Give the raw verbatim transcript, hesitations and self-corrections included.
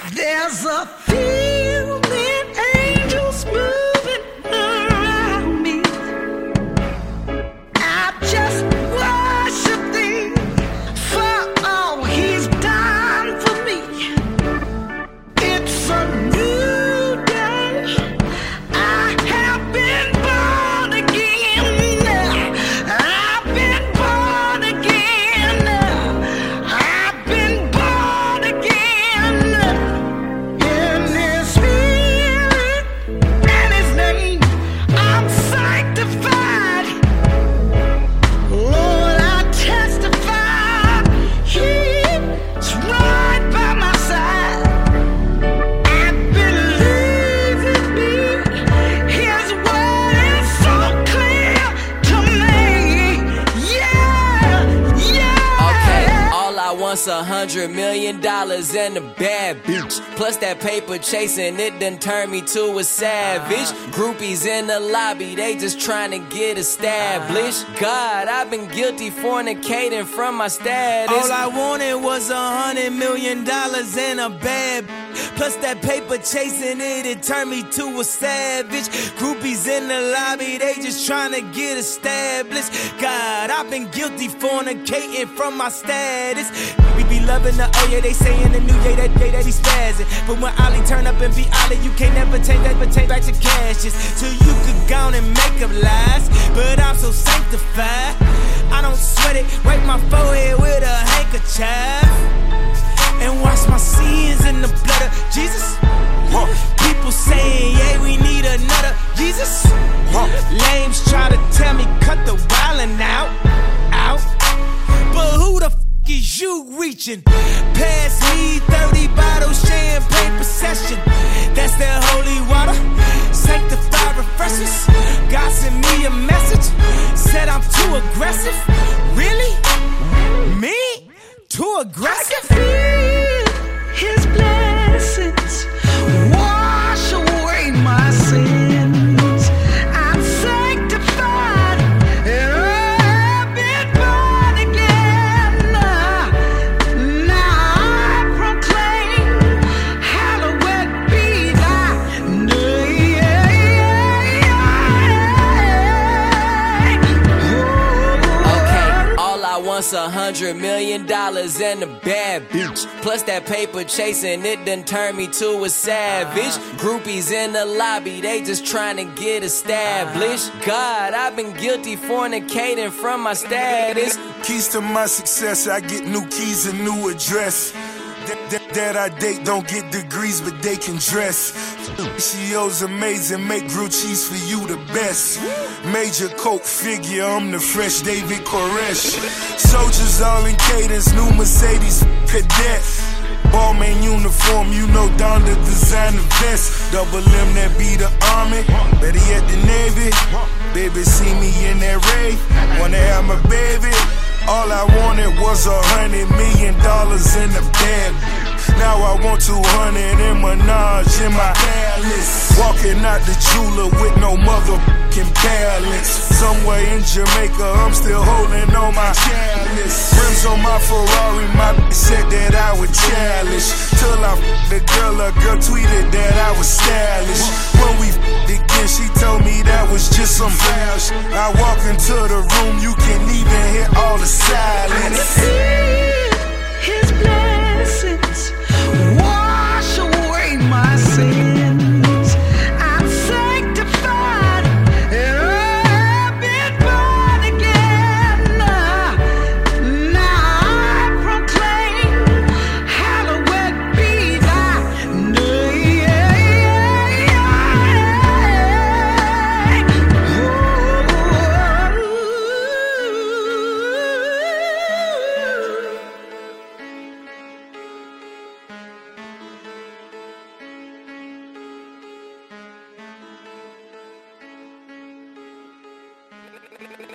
There's a feeling, angels moving around me. I just worship thee for all he's done for me. It's a new day. I have been born again. I've been born again. I've been born again. In his spirit and his name, I'm sanctified. Lord, I testify, he's right by my side. I believe in me. His word is so clear to me. Yeah, yeah. Okay, all I want's a hundred million dollars and a bad bitch. Plus that paper chasing, it done turned me to a savage. Groupies in the lobby, they just trying to get established. God, I've been guilty fornicating from my status. All I wanted was a hundred million dollars and a bad b- Plus that paper chasing it, it turned me to a savage. Groupies in the lobby, they just trying to get established. God, I've been guilty fornicating from my status. We be loving the oh yeah, they say in the new day that day that he spazzing. But when Ollie turn up and be Ollie, you can't never change that, but change back your cashes. Till you could go on and make up lies. But I'm so sanctified, I don't sweat it, wipe my forehead with a handkerchief and wash my sins in the blood of Jesus. Huh. People saying, yeah, we need another Jesus. Huh. Lames try to tell me, cut the wildin' out, out. But who the f*** is you reaching? Pass me thirty bottles, champagne procession. That's that holy water, sanctified refreshers. God sent me a message, said I'm too aggressive. Really? Me? Too aggressive? I can feel his blessings wash away my sins. I'm sanctified and I've been born again. Now I proclaim, hallowed be thy name. Okay, all I want's a hundred million dollars and a bad bitch. Plus that paper chasing, it done turned me to a savage. Groupies in the lobby, they just trying to get established. God, I've been guilty fornicating from my status. Keys to my success, I get new keys and new address. That, that, that I date don't get degrees, but they can dress. C E O's amazing, make grilled cheese for you the best. Major coke figure, I'm the fresh David Koresh. Soldiers all in cadence, new Mercedes cadet. Ballman uniform, you know down the designer vest. Double M that be the army, better yet the Navy. Baby see me in that rave, wanna have my baby. All I wanted was a hundred million dollars in the bag. Now I want two hundred in Minaj in my palace. Walking out the jeweler with no motherfucking balance. Somewhere in Jamaica, I'm still holding on my chalice. Rims on my Ferrari, my bitch said that I was childish. Till I f***ed the girl, a girl tweeted that I was stylish. When we f***ed again, she told me that was just some foul shit. I walk into the room, you can even hear all the silence. His blessings wash away my sins. I'm sanctified and I've been born again. Now I proclaim, hallowed be thy name. Oh.